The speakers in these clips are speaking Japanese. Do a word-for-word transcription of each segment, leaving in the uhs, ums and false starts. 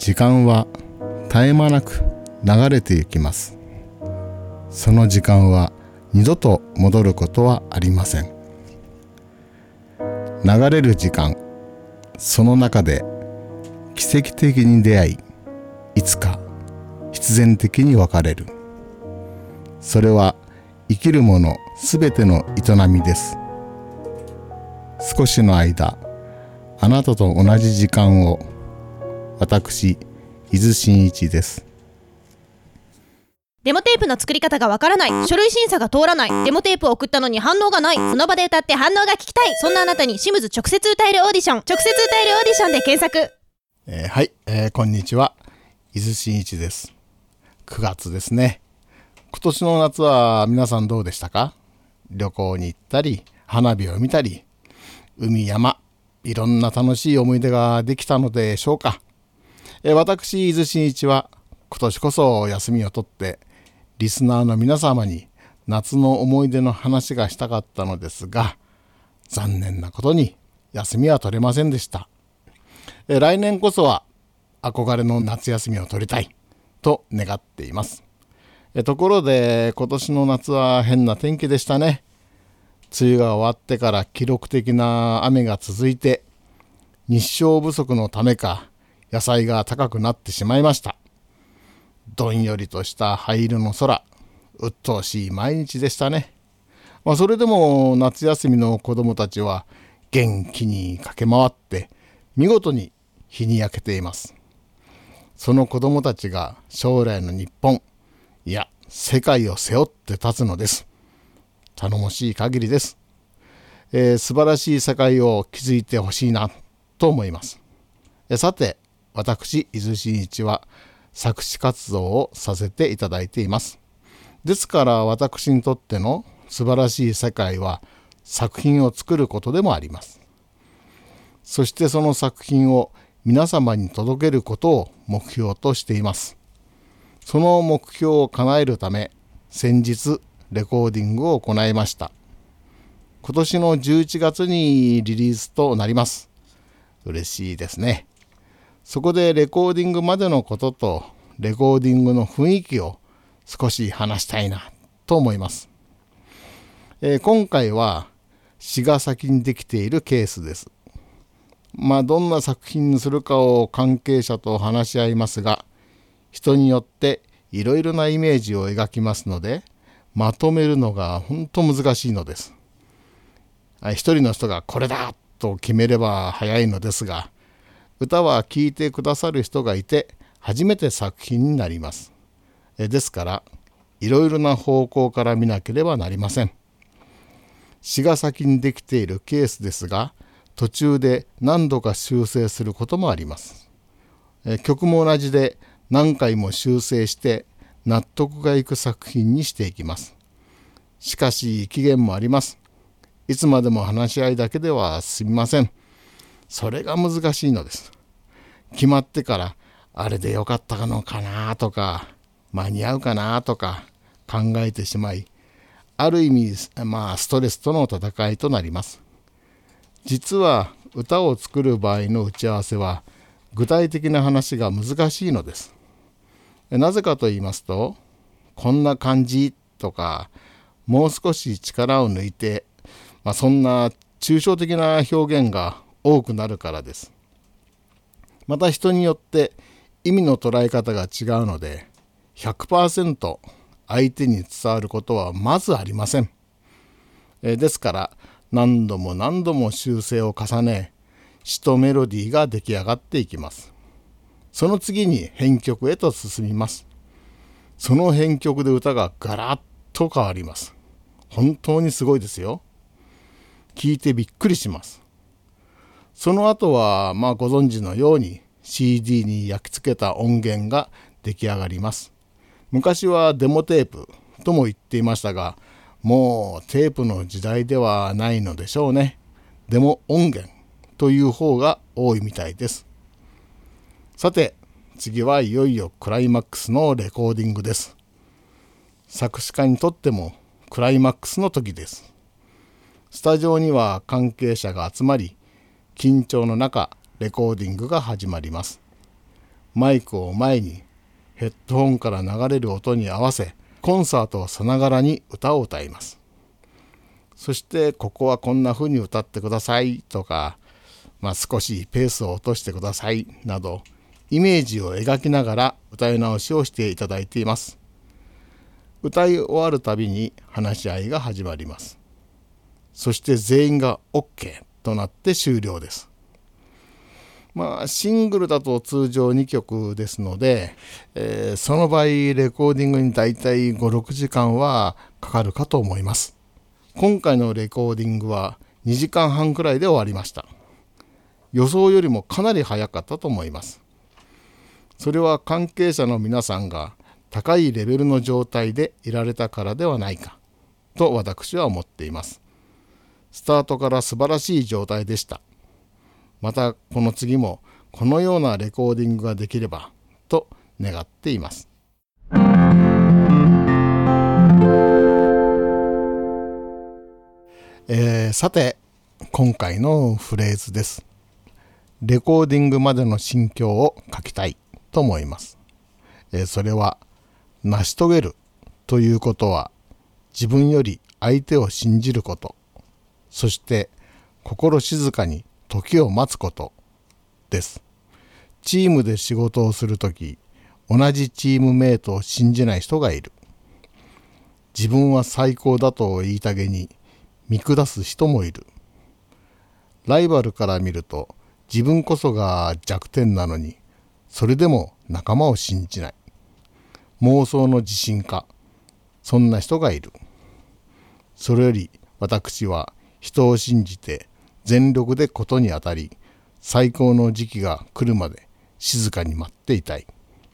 時間は絶え間なく流れていきます。その時間は二度と戻ることはありません。流れる時間、その中で奇跡的に出会い、いつか必然的に別れる。それは生きるものすべての営みです。少しの間、あなたと同じ時間を。私、伊豆真一です。 デモテープの作り方がわからない、書類審査が通らない、デモテープを送ったのに反応がない、その場で歌って反応が聞きたい、そんなあなたにシムズ直接歌えるオーディション、直接歌えるオーディションで検索。 えー、はい、えー、こんにちは、伊豆真一です。くがつですね。今年の夏は皆さんどうでしたか？旅行に行ったり、花火を見たり、海山、いろんな楽しい思い出ができたのでしょうか。えー、私、伊豆真一は今年こそ休みを取ってリスナーの皆様に夏の思い出の話がしたかったのですが、残念なことに休みは取れませんでした。え来年こそは憧れの夏休みを取りたいと願っています。えところで今年の夏は変な天気でしたね。梅雨が終わってから記録的な雨が続いて、日照不足のためか野菜が高くなってしまいました。どんよりとした灰色の空、鬱陶しい毎日でしたね。まあ、それでも夏休みの子どもたちは元気に駆け回って見事に日に焼けています。その子どもたちが将来の日本、いや世界を背負って立つのです。頼もしい限りです。えー、素晴らしい世界を築いてほしいなと思います。えさて、私伊豆真一は作詞活動をさせていただいています。ですから私にとっての素晴らしい世界は作品を作ることでもあります。そしてその作品を皆様に届けることを目標としています。その目標を叶えるため、先日レコーディングを行いました。今年のじゅういちがつにリリースとなります。嬉しいですね。そこでレコーディングまでのこととレコーディングの雰囲気を少し話したいなと思います。えー、今回は詩が先にできているケースです。まあどんな作品にするかを関係者と話し合いますが、人によっていろいろなイメージを描きますので、まとめるのが本当難しいのです。一人の人がこれだと決めれば早いのですが、歌は聴いてくださる人がいて初めて作品になります。ですからいろいろな方向から見なければなりません。詩が先にできているケースですが、途中で何度か修正することもあります。曲も同じで何回も修正して納得がいく作品にしていきます。しかし期限もあります。いつまでも話し合いだけでは済みません。それが難しいのです。決まってからあれでよかったのかなとか間に合うかなとか考えてしまい、ある意味まあストレスとの戦いとなります。実は歌を作る場合の打ち合わせは具体的な話が難しいのです。なぜかと言いますと、こんな感じとかもう少し力を抜いて、まあ、そんな抽象的な表現が多くなるからです。また人によって意味の捉え方が違うので ひゃくパーセント 相手に伝わることはまずありません。えですから何度も何度も修正を重ね、詩とメロディーが出来上がっていきます。その次に編曲へと進みます。その編曲で歌がガラッと変わります。本当にすごいですよ。聞いてびっくりします。その後はまあご存知のように シーディー に焼き付けた音源が出来上がります。昔はデモテープとも言っていましたが、もうテープの時代ではないのでしょうね。デモ音源という方が多いみたいです。さて次はいよいよクライマックスのレコーディングです。作詞家にとってもクライマックスの時です。スタジオには関係者が集まり、緊張の中レコーディングが始まります。 マイクを前にヘッドホンから流れる音に合わせ、コンサートさながらに歌を歌います。そしてここはこんな風に歌ってくださいとか、まあ、少しペースを落としてくださいなどイメージを描きながら歌い直しをしていただいています。歌い終わるたびに話し合いが始まります。そして全員が OK となって終了です。まあシングルだと通常にきょくですので、えー、その場合レコーディングにだいたいご、ろくじかんはかかるかと思います。今回のレコーディングはにじかんはんくらいで終わりました。予想よりもかなり早かったと思います。それは関係者の皆さんが高いレベルの状態でいられたからではないかと私は思っています。スタートから素晴らしい状態でした。またこの次もこのようなレコーディングができればと願っています。えー、さて今回のフレーズです。レコーディングまでの心境を書きたいと思います。えー、それは成し遂げるということは自分より相手を信じること、そして心静かに時を待つことです。チームで仕事をするとき、同じチームメイトを信じない人がいる。自分は最高だと言いたげに見下す人もいる。ライバルから見ると自分こそが弱点なのに、それでも仲間を信じない。妄想の自信家、そんな人がいる。それより私は人を信じて全力でことに当たり、最高の時期が来るまで静かに待っていたい。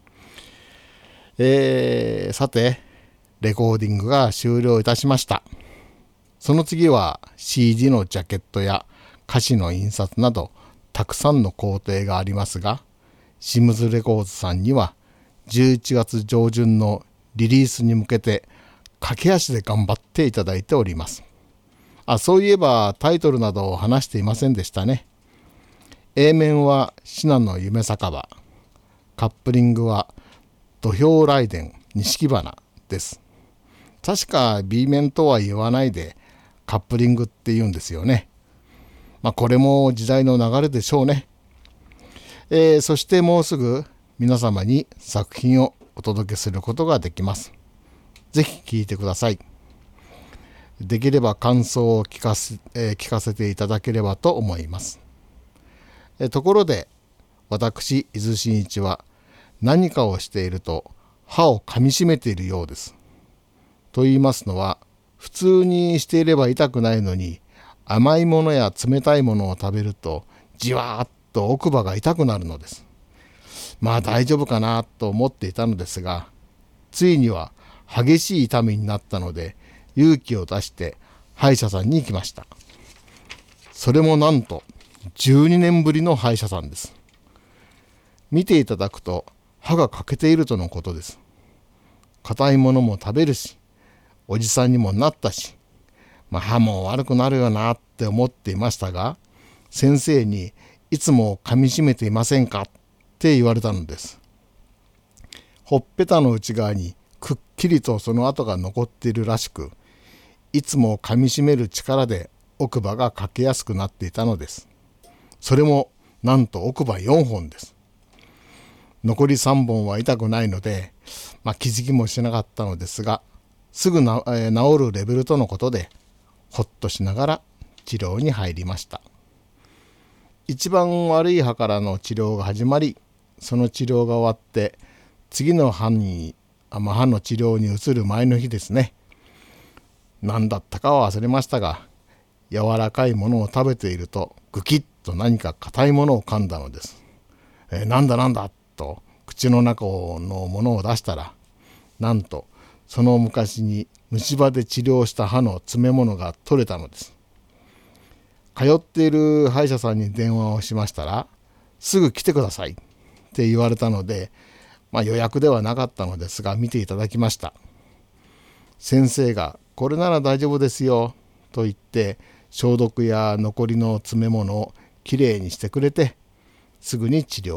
えー、さてレコーディングが終了いたしました。その次は シーディー のジャケットや歌詞の印刷などたくさんの工程がありますが、シムズレコーズさんにはじゅういちがつ上旬のリリースに向けて駆け足で頑張っていただいております。あ、そういえばタイトルなどを話していませんでしたね。A 面は信濃夢酒場、カップリングは土俵雷電錦花です。確か B 面とは言わないでカップリングって言うんですよね。まあこれも時代の流れでしょうね。えー、そしてもうすぐ皆様に作品をお届けすることができます。ぜひ聞いてください。できれば感想を聞かせ、えー、聞かせていただければと思います。えー、ところで私伊豆真一は何かをしていると歯を噛みしめているようです。と言いますのは、普通にしていれば痛くないのに甘いものや冷たいものを食べるとじわーっと奥歯が痛くなるのです。まあ大丈夫かなと思っていたのですが、ついには激しい痛みになったので勇気を出して歯医者さんに行きました。それもなんとじゅうにねんぶりの歯医者さんです。見ていただくと歯が欠けているとのことです。硬いものも食べるし、おじさんにもなったし、まあ、歯も悪くなるよなって思っていましたが、先生にいつも噛みしめていませんかって言われたのです。ほっぺたの内側にくっきりとその跡が残っているらしく、いつも噛みしめる力で奥歯が欠けやすくなっていたのです。それもなんと奥歯よんほんです。残りさんぼんは痛くないので、まあ、気づきもしなかったのですが、すぐな、えー、治るレベルとのことでほっとしながら治療に入りました。一番悪い歯からの治療が始まり、その治療が終わって次の歯に、まあ、歯の治療に移る前の日ですね。何だったかは忘れましたが、柔らかいものを食べているとグキッと何か硬いものを噛んだのです。えー、なんだなんだと口の中のものを出したら、なんとその昔に虫歯で治療した歯の詰め物が取れたのです。通っている歯医者さんに電話をしましたら、すぐ来てくださいって言われたので、まあ、予約ではなかったのですが見ていただきました。先生がこれなら大丈夫ですよと言って消毒や残りの詰め物をきれいにしてくれて、すぐに治療を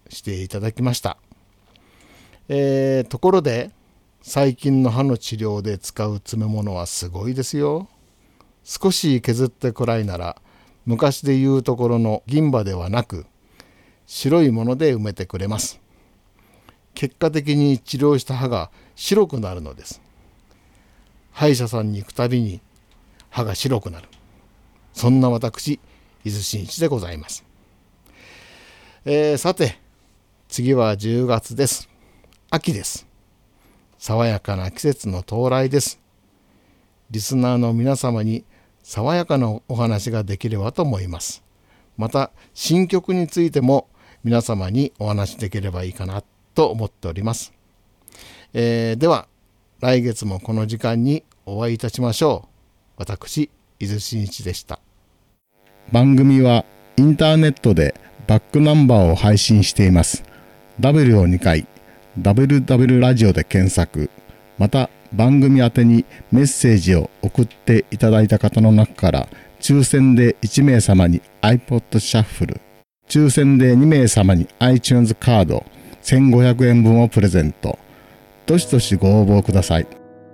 していただきました。えー、ところで最近の歯の治療で使う詰め物はすごいですよ。少し削ってくらいなら昔でいうところの銀歯ではなく白いもので埋めてくれます。結果的に治療した歯が白くなるのです。歯医者さんに行くたびに歯が白くなる、そんな私伊豆真一でございます。えー、さて次はじゅうがつです。秋です。爽やかな季節の到来です。リスナーの皆様に爽やかなお話ができればと思います。また新曲についても皆様にお話しできればいいかなと思っております。えー、では来月もこの時間にお会いいたしましょう。私伊豆真一でした。番組はインターネットでバックナンバーを配信しています。 ダブリュー をにかい ダブリューダブリュー ラジオで検索、また番組宛てにメッセージを送っていただいた方の中から抽選でいちめい様に iPod シャッフル、抽選でにめい様に iTunes カードせんごひゃくえんぶんをプレゼント。どしどしご応募ください。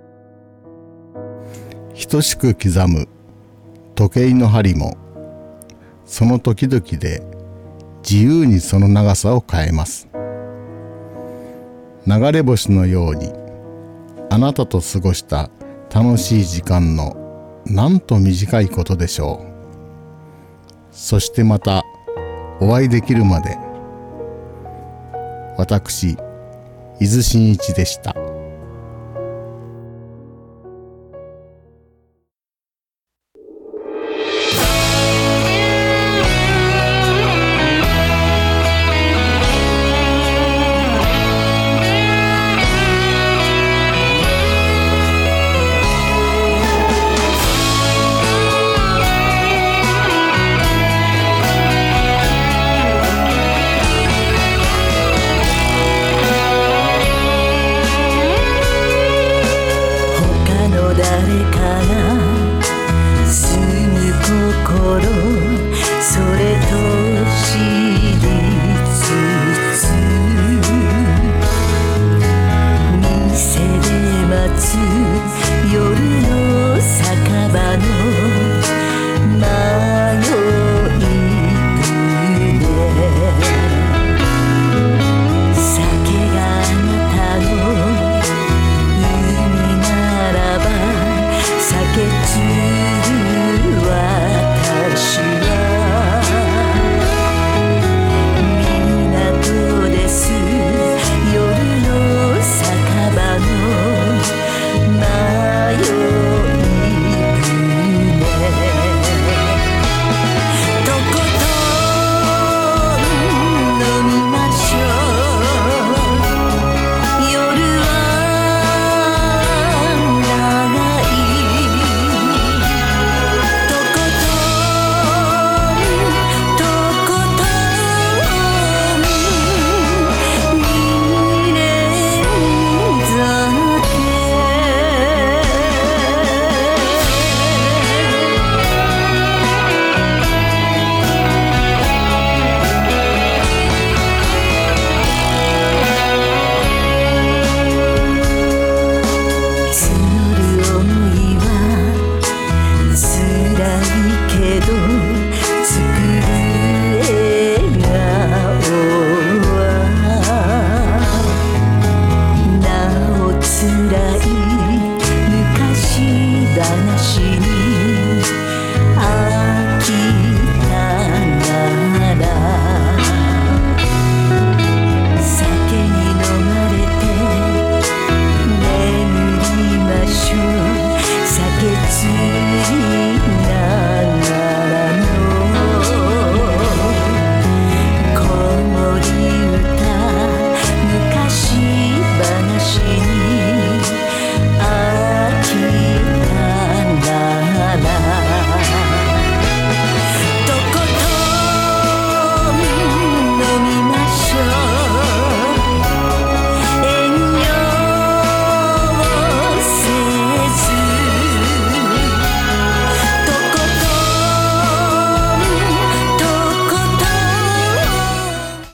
等しく刻む時計の針もその時々で自由にその長さを変えます。流れ星のようにあなたと過ごした楽しい時間のなんと短いことでしょう。そしてまたお会いできるまで、私伊豆真一でした。